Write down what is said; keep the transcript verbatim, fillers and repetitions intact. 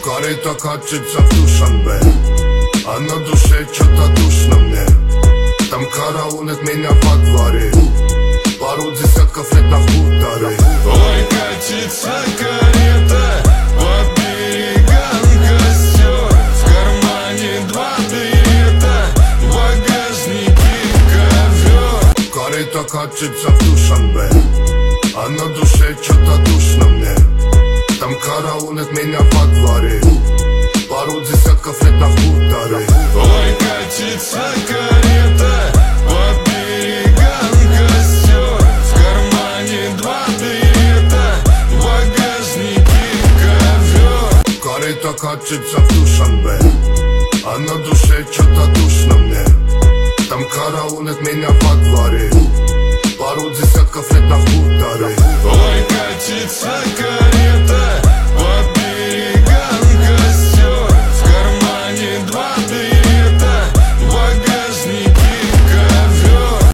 Корыто катится в Душанбе, а на душе что-то душно мне. Там караулят меня во дворе, пару десятков лет на хуторе. Ой, катится карета, по берегам костер, в кармане два билета, в багажнике ковер. Корыто катится в Душанбе, а на душе что-то душно мне. Там караулят меня во дворе, пару десятков лет на хуторе. Ой, катится карета, по берегам костер, в кармане два билета, в багажнике ковер. Корыто катится в Душанбе, а на душе что-то душно мне. Там караулят меня во дворе, пару десятков лет на хуторе. Ой, катится карета, по